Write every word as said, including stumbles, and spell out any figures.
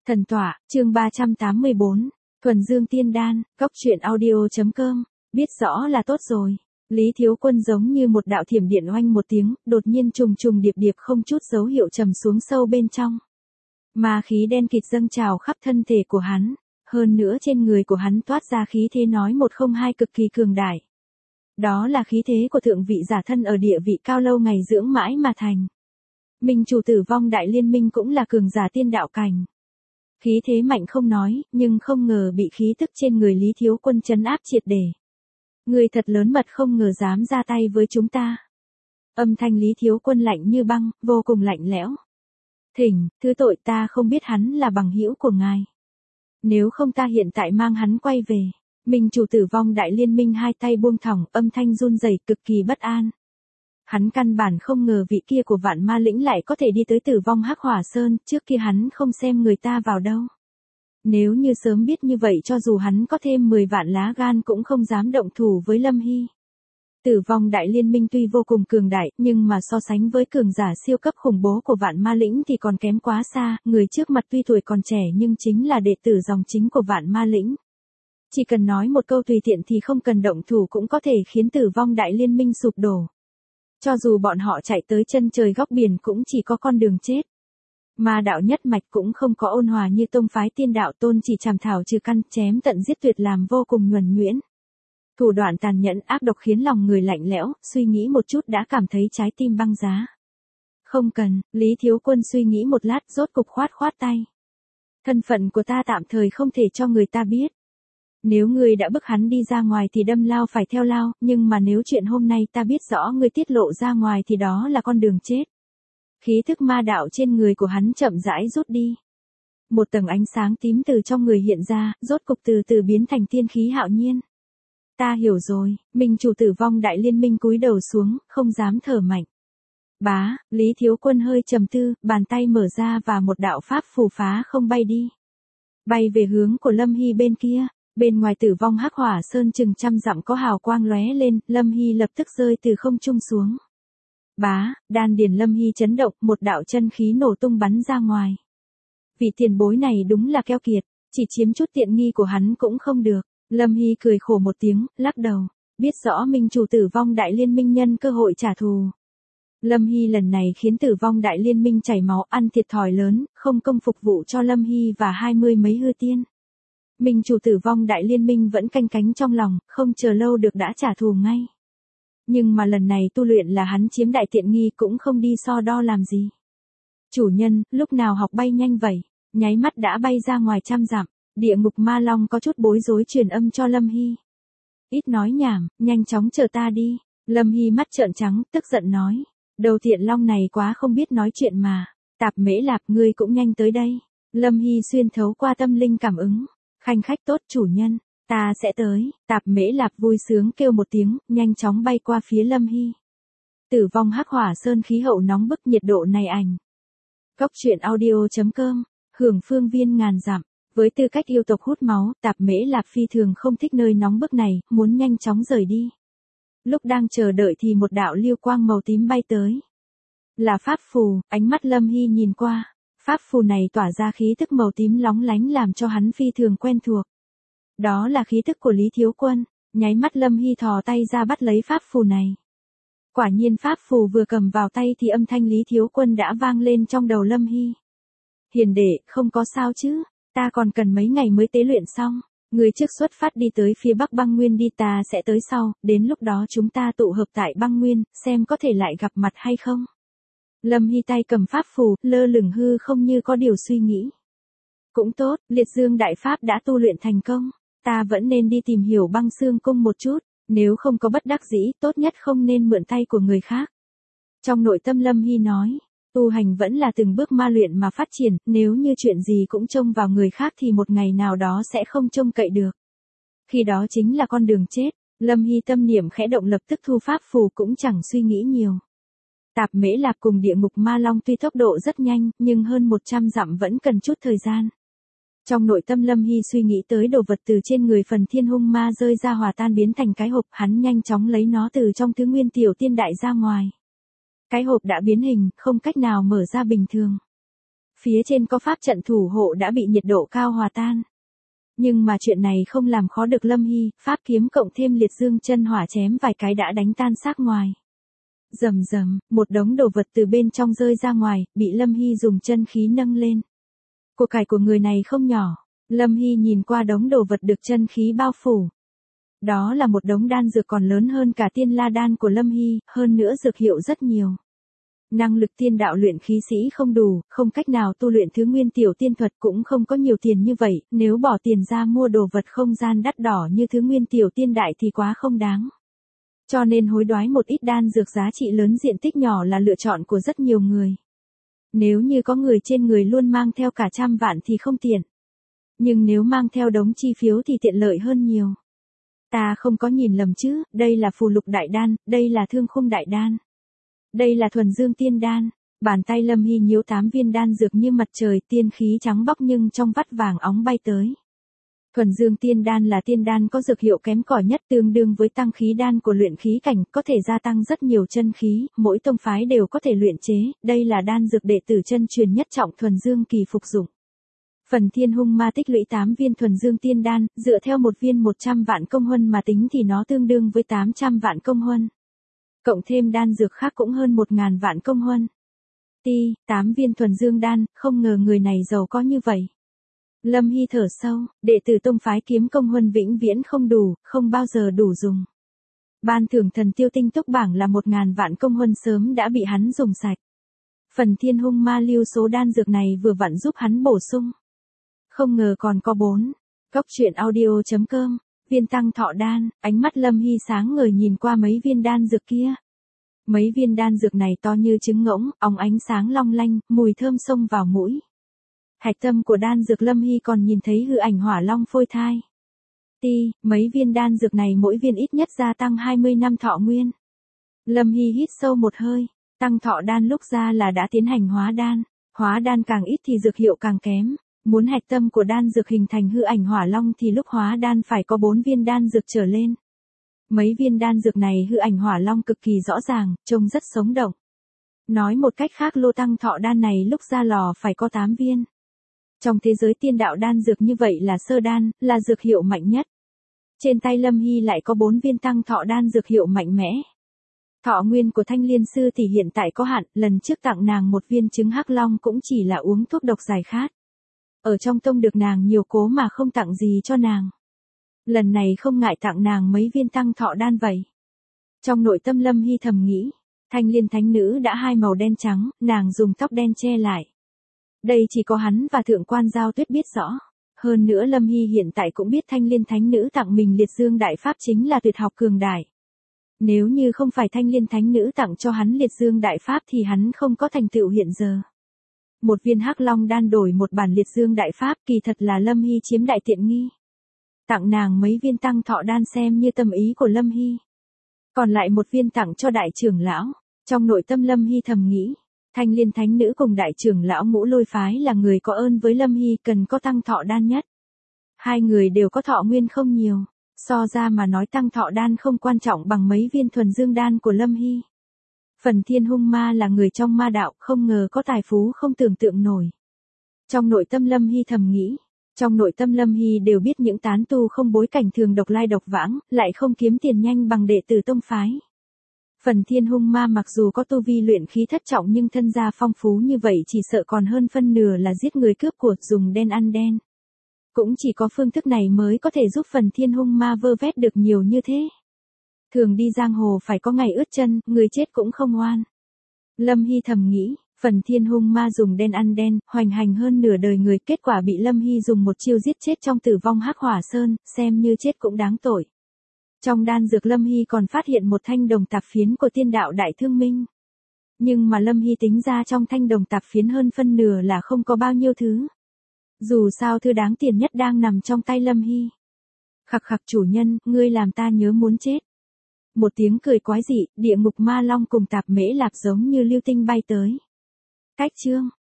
Thần tọa, chương ba trăm tám mươi bốn, Thuần Dương Tiên Đan, góc truyện audio.com, biết rõ là tốt rồi. Lý Thiếu Quân giống như một đạo thiểm điện oanh một tiếng, đột nhiên trùng trùng điệp điệp không chút dấu hiệu trầm xuống sâu bên trong. Ma khí đen kịt dâng trào khắp thân thể của hắn, hơn nữa trên người của hắn toát ra khí thế nói một không hai cực kỳ cường đại. Đó là khí thế của thượng vị giả thân ở địa vị cao lâu ngày dưỡng mãi mà thành. Minh chủ Tử Vong Đại Liên Minh cũng là cường giả tiên đạo cảnh. Khí thế mạnh không nói, nhưng không ngờ bị khí tức trên người Lý Thiếu Quân trấn áp triệt để. Người thật lớn mật không ngờ dám ra tay với chúng ta. Âm thanh Lý Thiếu Quân lạnh như băng, vô cùng lạnh lẽo. Thỉnh, thứ tội, ta không biết hắn là bằng hữu của ngài. Nếu không ta hiện tại mang hắn quay về. Minh chủ Tử Vong Đại Liên Minh hai tay buông thõng, âm thanh run rẩy cực kỳ bất an. Hắn căn bản không ngờ vị kia của Vạn Ma Lĩnh lại có thể đi tới Tử Vong Hắc Hỏa Sơn, trước kia hắn không xem người ta vào đâu. Nếu như sớm biết như vậy cho dù hắn có thêm mười vạn lá gan cũng không dám động thủ với Lâm Hy. Tử Vong Đại Liên Minh tuy vô cùng cường đại, nhưng mà so sánh với cường giả siêu cấp khủng bố của Vạn Ma Lĩnh thì còn kém quá xa, người trước mặt tuy tuổi còn trẻ nhưng chính là đệ tử dòng chính của Vạn Ma Lĩnh. Chỉ cần nói một câu tùy tiện thì không cần động thủ cũng có thể khiến Tử Vong Đại Liên Minh sụp đổ. Cho dù bọn họ chạy tới chân trời góc biển cũng chỉ có con đường chết. Ma đạo nhất mạch cũng không có ôn hòa như tông phái tiên đạo tôn chỉ chảm thảo trừ căn, chém tận giết tuyệt làm vô cùng nhuần nhuyễn. Thủ đoạn tàn nhẫn ác độc khiến lòng người lạnh lẽo, suy nghĩ một chút đã cảm thấy trái tim băng giá. Không cần, Lý Thiếu Quân suy nghĩ một lát rốt cục khoát khoát tay. Thân phận của ta tạm thời không thể cho người ta biết. Nếu ngươi đã bức hắn đi ra ngoài thì đâm lao phải theo lao, nhưng mà nếu chuyện hôm nay ta biết rõ ngươi tiết lộ ra ngoài thì đó là con đường chết. Khí thức ma đạo trên người của hắn chậm rãi rút đi. Một tầng ánh sáng tím từ trong người hiện ra, rốt cục từ từ biến thành tiên khí hạo nhiên. Ta hiểu rồi, Minh chủ Tử Vong Đại Liên Minh cúi đầu xuống, không dám thở mạnh. Bá, Lý Thiếu Quân hơi trầm tư, bàn tay mở ra và một đạo pháp phù phá không bay đi. Bay về hướng của Lâm Hy bên kia. Bên ngoài Tử Vong Hắc Hỏa Sơn chừng trăm dặm có hào quang lóe lên, Lâm Hy lập tức rơi từ không trung xuống. Bá, đan điền Lâm Hy chấn động, một đạo chân khí nổ tung bắn ra ngoài. Vị tiền bối này đúng là keo kiệt, chỉ chiếm chút tiện nghi của hắn cũng không được. Lâm Hy cười khổ một tiếng, lắc đầu, biết rõ Minh chủ Tử Vong Đại Liên Minh nhân cơ hội trả thù. Lâm Hy lần này khiến Tử Vong Đại Liên Minh chảy máu, ăn thiệt thòi lớn, không công phục vụ cho Lâm Hy và hai mươi mấy hư tiên. Minh chủ Tử Vong Đại Liên Minh vẫn canh cánh trong lòng, không chờ lâu được đã trả thù ngay. Nhưng mà lần này tu luyện là hắn chiếm đại tiện nghi cũng không đi so đo làm gì. Chủ nhân, lúc nào học bay nhanh vậy, nháy mắt đã bay ra ngoài trăm dặm, địa ngục ma long có chút bối rối truyền âm cho Lâm Hy. Ít nói nhảm, nhanh chóng chờ ta đi. Lâm Hy mắt trợn trắng, tức giận nói. Đầu thiện long này quá không biết nói chuyện mà. Tạp Mễ Lạp ngươi cũng nhanh tới đây. Lâm Hy xuyên thấu qua tâm linh cảm ứng. Khanh khách tốt chủ nhân, ta sẽ tới. Tạp Mễ Lạp vui sướng kêu một tiếng, nhanh chóng bay qua phía Lâm Hy. Tử Vong Hắc Hỏa Sơn khí hậu nóng bức, nhiệt độ này ảnh. Góc truyện audio.com, hưởng phương viên ngàn dặm. Với tư cách yêu tộc hút máu, Tạp Mễ Lạp phi thường không thích nơi nóng bức này, muốn nhanh chóng rời đi. Lúc đang chờ đợi thì một đạo lưu quang màu tím bay tới. Là pháp phù, ánh mắt Lâm Hy nhìn qua. Pháp phù này tỏa ra khí tức màu tím lóng lánh làm cho hắn phi thường quen thuộc. Đó là khí tức của Lý Thiếu Quân, nháy mắt Lâm Hy thò tay ra bắt lấy pháp phù này. Quả nhiên pháp phù vừa cầm vào tay thì âm thanh Lý Thiếu Quân đã vang lên trong đầu Lâm Hy. Hiền đệ, không có sao chứ, ta còn cần mấy ngày mới tế luyện xong, người trước xuất phát đi tới phía bắc băng nguyên đi, ta sẽ tới sau, đến lúc đó chúng ta tụ hợp tại băng nguyên, xem có thể lại gặp mặt hay không. Lâm Hy tay cầm pháp phù, lơ lửng hư không như có điều suy nghĩ. Cũng tốt, Liệt Dương Đại Pháp đã tu luyện thành công, ta vẫn nên đi tìm hiểu Băng Xương Cung một chút, nếu không có bất đắc dĩ, tốt nhất không nên mượn tay của người khác. Trong nội tâm Lâm Hy nói, tu hành vẫn là từng bước ma luyện mà phát triển, nếu như chuyện gì cũng trông vào người khác thì một ngày nào đó sẽ không trông cậy được. Khi đó chính là con đường chết, Lâm Hy tâm niệm khẽ động lập tức thu pháp phù cũng chẳng suy nghĩ nhiều. Tạp Mễ Lạp cùng địa ngục ma long tuy tốc độ rất nhanh, nhưng hơn một trăm dặm vẫn cần chút thời gian. Trong nội tâm Lâm Hy suy nghĩ tới đồ vật từ trên người phần thiên hung ma rơi ra hòa tan biến thành cái hộp, hắn nhanh chóng lấy nó từ trong thứ nguyên tiểu tiên đại ra ngoài. Cái hộp đã biến hình, không cách nào mở ra bình thường. Phía trên có pháp trận thủ hộ đã bị nhiệt độ cao hòa tan. Nhưng mà chuyện này không làm khó được Lâm Hy, pháp kiếm cộng thêm liệt dương chân hỏa chém vài cái đã đánh tan xác ngoài. Rầm rầm, một đống đồ vật từ bên trong rơi ra ngoài, bị Lâm Hy dùng chân khí nâng lên. Của cải của người này không nhỏ. Lâm Hy nhìn qua đống đồ vật được chân khí bao phủ. Đó là một đống đan dược còn lớn hơn cả tiên la đan của Lâm Hy, hơn nữa dược hiệu rất nhiều. Năng lực tiên đạo luyện khí sĩ không đủ, không cách nào tu luyện thứ nguyên tiểu tiên thuật, cũng không có nhiều tiền như vậy, nếu bỏ tiền ra mua đồ vật không gian đắt đỏ như thứ nguyên tiểu tiên đại thì quá không đáng. Cho nên hối đoái một ít đan dược giá trị lớn diện tích nhỏ là lựa chọn của rất nhiều người. Nếu như có người trên người luôn mang theo cả trăm vạn thì không tiện. Nhưng nếu mang theo đống chi phiếu thì tiện lợi hơn nhiều. Ta không có nhìn lầm chứ, đây là phù lục đại đan, đây là thương khung đại đan. Đây là thuần dương tiên đan. Bàn tay Lâm Hy nhíu tám viên đan dược như mặt trời, tiên khí trắng bóc nhưng trong vắt vàng óng bay tới. Thuần dương tiên đan là tiên đan có dược hiệu kém cỏi nhất, tương đương với tăng khí đan của luyện khí cảnh, có thể gia tăng rất nhiều chân khí, mỗi tông phái đều có thể luyện chế, đây là đan dược đệ tử chân truyền nhất trọng thuần dương kỳ phục dụng. Phần Thiên Hung Ma tích lũy tám viên thuần dương tiên đan, dựa theo một viên một trăm vạn công huân mà tính thì nó tương đương với tám trăm vạn công huân. Cộng thêm đan dược khác cũng hơn một nghìn vạn công huân. Ti, tám viên thuần dương đan, không ngờ người này giàu có như vậy. Lâm Hy thở sâu, đệ tử tông phái kiếm công huân vĩnh viễn không đủ, không bao giờ đủ dùng. Ban thưởng thần tiêu tinh túc bảng là một nghìn vạn công huân sớm đã bị hắn dùng sạch. Phần Thiên Hung Ma lưu số đan dược này vừa vặn giúp hắn bổ sung. Không ngờ còn có bốn. Cốc truyện audio chấm com, viên tăng thọ đan, ánh mắt Lâm Hy sáng ngời nhìn qua mấy viên đan dược kia. Mấy viên đan dược này to như trứng ngỗng, óng ánh sáng long lanh, mùi thơm xông vào mũi. Hạch tâm của đan dược Lâm Hy còn nhìn thấy hư ảnh hỏa long phôi thai. Ti, mấy viên đan dược này mỗi viên ít nhất gia tăng hai mươi năm thọ nguyên. Lâm Hy hít sâu một hơi, tăng thọ đan lúc ra là đã tiến hành hóa đan, hóa đan càng ít thì dược hiệu càng kém. Muốn hạch tâm của đan dược hình thành hư ảnh hỏa long thì lúc hóa đan phải có bốn viên đan dược trở lên. Mấy viên đan dược này hư ảnh hỏa long cực kỳ rõ ràng, trông rất sống động. Nói một cách khác lô tăng thọ đan này lúc ra lò phải có tám viên. Trong thế giới tiên đạo đan dược như vậy là sơ đan, là dược hiệu mạnh nhất. Trên tay Lâm Hy lại có bốn viên tăng thọ đan dược hiệu mạnh mẽ. Thọ nguyên của Thanh Liên sư thì hiện tại có hạn, lần trước tặng nàng một viên trứng hắc long cũng chỉ là uống thuốc độc giải khát. Ở trong tông được nàng nhiều cố mà không tặng gì cho nàng. Lần này không ngại tặng nàng mấy viên tăng thọ đan vậy. Trong nội tâm Lâm Hy thầm nghĩ, Thanh Liên thánh nữ đã hai màu đen trắng, nàng dùng tóc đen che lại. Đây chỉ có hắn và thượng quan Giao Tuyết biết rõ. Hơn nữa Lâm Hy hiện tại cũng biết Thanh Liên thánh nữ tặng mình liệt dương đại pháp chính là tuyệt học cường đại. Nếu như không phải Thanh Liên thánh nữ tặng cho hắn liệt dương đại pháp thì hắn không có thành tựu hiện giờ. Một viên hắc long đan đổi một bản liệt dương đại pháp, kỳ thật là Lâm Hy chiếm đại tiện nghi. Tặng nàng mấy viên tăng thọ đan xem như tâm ý của Lâm Hy. Còn lại một viên tặng cho đại trưởng lão. Trong nội tâm Lâm Hy thầm nghĩ, Thanh Liên thánh nữ cùng đại trưởng lão Ngũ Lôi phái là người có ơn với Lâm Hy, cần có tăng thọ đan nhất. Hai người đều có thọ nguyên không nhiều, so ra mà nói tăng thọ đan không quan trọng bằng mấy viên thuần dương đan của Lâm Hy. Phần Thiên Hung Ma là người trong ma đạo, không ngờ có tài phú không tưởng tượng nổi. Trong nội tâm Lâm Hy thầm nghĩ, trong nội tâm Lâm Hy đều biết những tán tu không bối cảnh thường độc lai độc vãng, lại không kiếm tiền nhanh bằng đệ tử tông phái. Phần Thiên Hung Ma mặc dù có tu vi luyện khí thất trọng nhưng thân gia phong phú như vậy chỉ sợ còn hơn phân nửa là giết người cướp của, dùng đen ăn đen. Cũng chỉ có phương thức này mới có thể giúp Phần Thiên Hung Ma vơ vét được nhiều như thế. Thường đi giang hồ phải có ngày ướt chân, người chết cũng không oan. Lâm Hy thầm nghĩ, Phần Thiên Hung Ma dùng đen ăn đen, hoành hành hơn nửa đời người, kết quả bị Lâm Hy dùng một chiêu giết chết trong Tử Vong Hắc Hỏa Sơn, xem như chết cũng đáng tội. Trong đan dược Lâm Hy còn phát hiện một thanh đồng tạp phiến của tiên đạo Đại Thương Minh. Nhưng mà Lâm Hy tính ra trong thanh đồng tạp phiến hơn phân nửa là không có bao nhiêu thứ. Dù sao thứ đáng tiền nhất đang nằm trong tay Lâm Hy. Khặc khặc chủ nhân, ngươi làm ta nhớ muốn chết. Một tiếng cười quái dị, địa ngục ma long cùng tạp mễ lạp giống như lưu tinh bay tới. Cách chương,